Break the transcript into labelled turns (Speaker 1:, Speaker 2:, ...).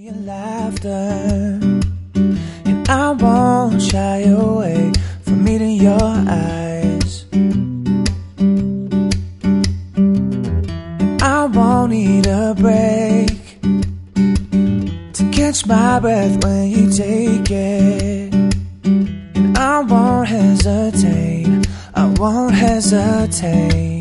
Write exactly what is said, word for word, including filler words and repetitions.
Speaker 1: your laughter, and I won't shy away from meeting your eyes. And I won't need a break to catch my breath when you take it. And I won't hesitate, I won't hesitate